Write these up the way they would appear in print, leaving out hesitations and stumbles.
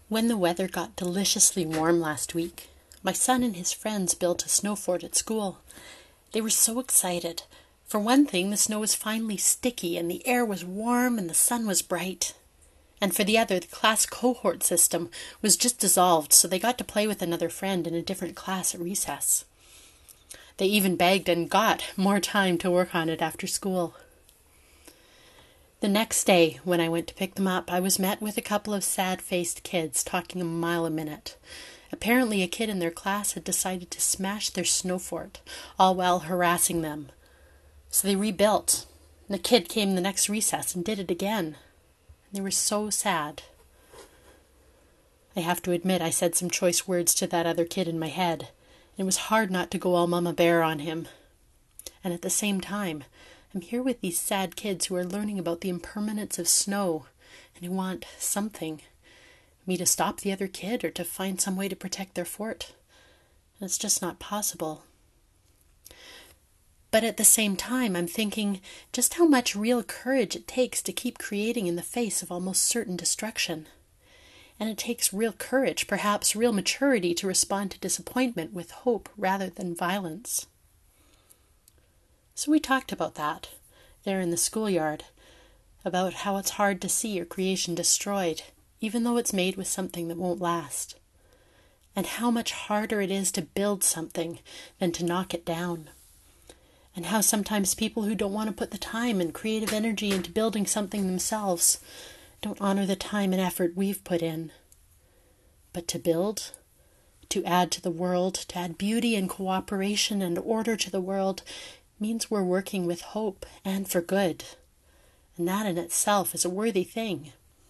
When the weather got deliciously warm last week, my son and his friends built a snow fort at school. They were so excited. For one thing, the snow was finally sticky and the air was warm and the sun was bright. And for the other, the class cohort system was just dissolved, so they got to play with another friend in a different class at recess. They even begged and got more time to work on it after school. The next day, when I went to pick them up, I was met with a couple of sad-faced kids talking a mile a minute. Apparently a kid in their class had decided to smash their snow fort, all while harassing them. So they rebuilt. And the kid came the next recess and did it again. And they were so sad. I have to admit I said some choice words to that other kid in my head. And it was hard not to go all mama bear on him. And at the same time, I'm here with these sad kids who are learning about the impermanence of snow and who want something. Me to stop the other kid or to find some way to protect their fort. And it's just not possible. But at the same time, I'm thinking just how much real courage it takes to keep creating in the face of almost certain destruction. And it takes real courage, perhaps real maturity, to respond to disappointment with hope rather than violence. So we talked about that, there in the schoolyard, about how it's hard to see your creation destroyed, even though it's made with something that won't last, and how much harder it is to build something than to knock it down, and how sometimes people who don't want to put the time and creative energy into building something themselves don't honor the time and effort we've put in. But to build, to add to the world, to add beauty and cooperation and order to the world, means we're working with hope and for good. And that in itself is a worthy thing.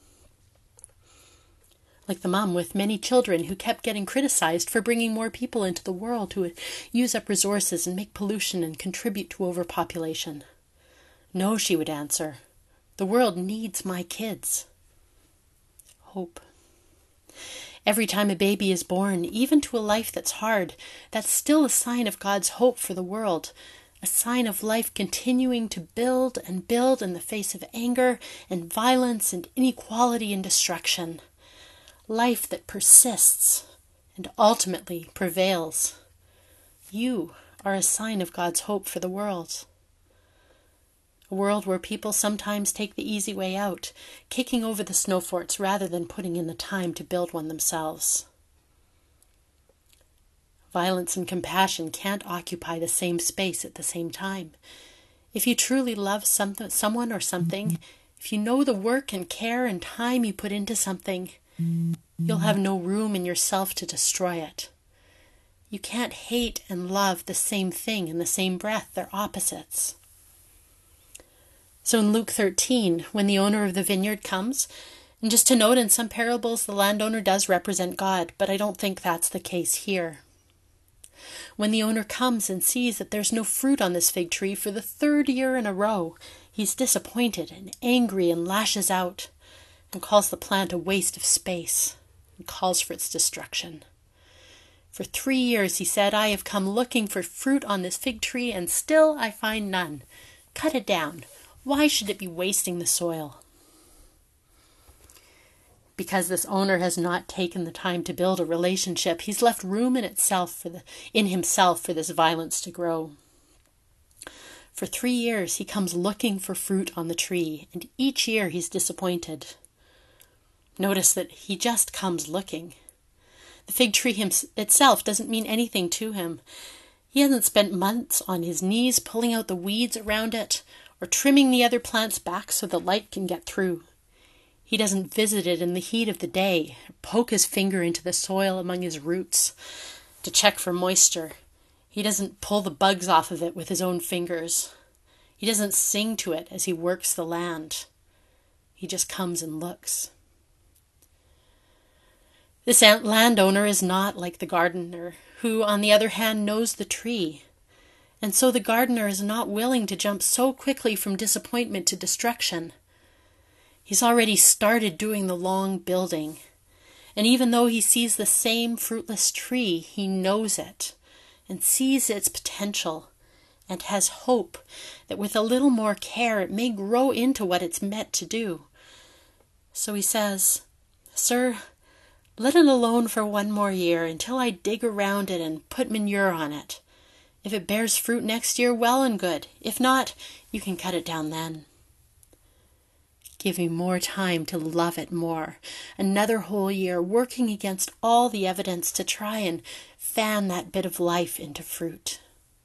Like the mom with many children who kept getting criticized for bringing more people into the world who would use up resources and make pollution and contribute to overpopulation. No, she would answer. The world needs my kids. Hope. Every time a baby is born, even to a life that's hard, that's still a sign of God's hope for the world. A sign of life continuing to build and build in the face of anger and violence and inequality and destruction. Life that persists and ultimately prevails. You are a sign of God's hope for the world. A world where people sometimes take the easy way out, kicking over the snow forts rather than putting in the time to build one themselves. Violence and compassion can't occupy the same space at the same time. If you truly love someone or something, if you know the work and care and time you put into something, you'll have no room in yourself to destroy it. You can't hate and love the same thing in the same breath. They're opposites. So in Luke 13, when the owner of the vineyard comes, and just to note, in some parables the landowner does represent God, but I don't think that's the case here. When the owner comes and sees that there's no fruit on this fig tree for the third year in a row, he's disappointed and angry and lashes out and calls the plant a waste of space and calls for its destruction. For 3 years, he said, I have come looking for fruit on this fig tree and still I find none. Cut it down. Why should it be wasting the soil? Because this owner has not taken the time to build a relationship, he's left room in himself for this violence to grow. For 3 years, he comes looking for fruit on the tree, and each year he's disappointed. Notice that he just comes looking. The fig tree itself doesn't mean anything to him. He hasn't spent months on his knees pulling out the weeds around it, or trimming the other plants back so the light can get through. He doesn't visit it in the heat of the day, or poke his finger into the soil among his roots to check for moisture. He doesn't pull the bugs off of it with his own fingers. He doesn't sing to it as he works the land. He just comes and looks. This landowner is not like the gardener, who, on the other hand, knows the tree. And so the gardener is not willing to jump so quickly from disappointment to destruction. He's already started doing the long building. And even though he sees the same fruitless tree, he knows it and sees its potential and has hope that with a little more care it may grow into what it's meant to do. So he says, "Sir, Let it alone for 1 more year until I dig around it and put manure on it. If it bears fruit next year, well and good. If not, you can cut it down then. Give me more time to love it more. Another whole year working against all the evidence to try and fan that bit of life into fruit.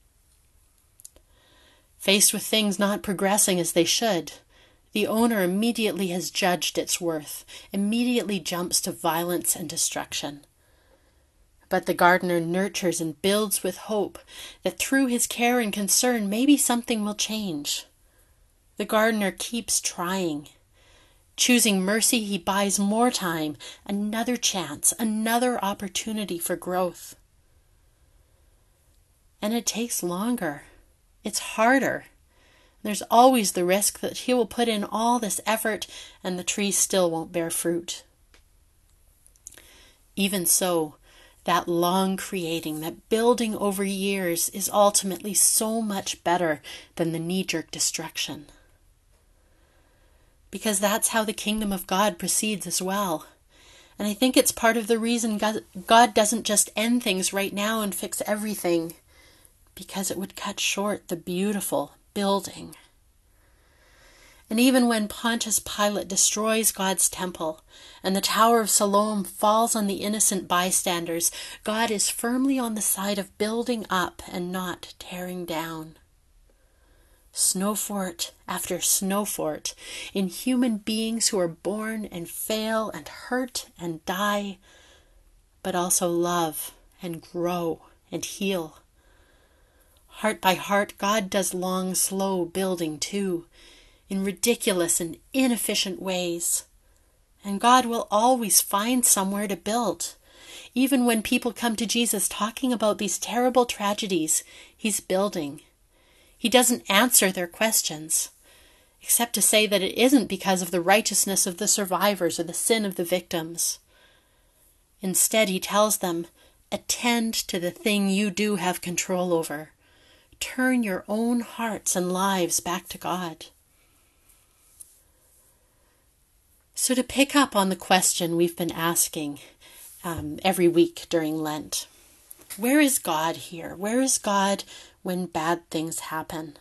Faced with things not progressing as they should, the owner immediately has judged its worth, immediately jumps to violence and destruction. But the gardener nurtures and builds with hope that through his care and concern maybe something will change. The gardener keeps trying. Choosing mercy, he buys more time, another chance, another opportunity for growth. And it takes longer. It's harder. There's always the risk that he will put in all this effort and the tree still won't bear fruit. Even so, that long creating, that building over years is ultimately so much better than the knee-jerk destruction. Because that's how the kingdom of God proceeds as well. And I think it's part of the reason God doesn't just end things right now and fix everything, because it would cut short the beautiful building. And even when Pontius Pilate destroys God's temple and the Tower of Siloam falls on the innocent bystanders, God is firmly on the side of building up and not tearing down. Snow fort after snow fort in human beings who are born and fail and hurt and die, but also love and grow and heal. Heart by heart, God does long, slow building too, in ridiculous and inefficient ways. And God will always find somewhere to build. Even when people come to Jesus talking about these terrible tragedies, He's building. He doesn't answer their questions, except to say that it isn't because of the righteousness of the survivors or the sin of the victims. Instead, He tells them, attend to the thing you do have control over. Turn your own hearts and lives back to God. So to pick up on the question we've been asking every week during Lent, where is God here? Where is God when bad things happen?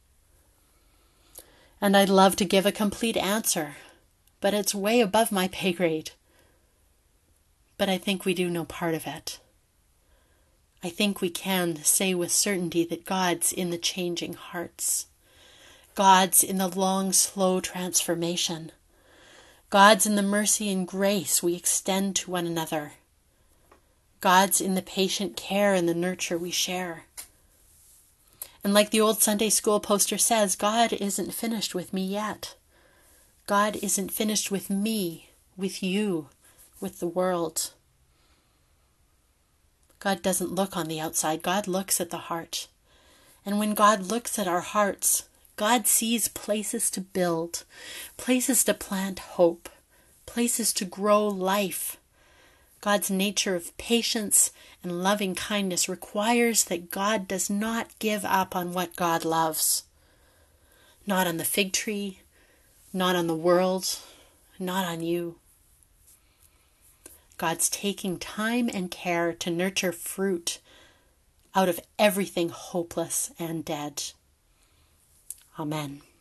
And I'd love to give a complete answer, but it's way above my pay grade. But I think we do know part of it. I think we can say with certainty that God's in the changing hearts. God's in the long, slow transformation. God's in the mercy and grace we extend to one another. God's in the patient care and the nurture we share. And like the old Sunday school poster says, God isn't finished with me yet. God isn't finished with me, with you, with the world. God doesn't look on the outside. God looks at the heart. And when God looks at our hearts, God sees places to build, places to plant hope, places to grow life. God's nature of patience and loving kindness requires that God does not give up on what God loves. Not on the fig tree, not on the world, not on you. God's taking time and care to nurture fruit out of everything hopeless and dead. Amen.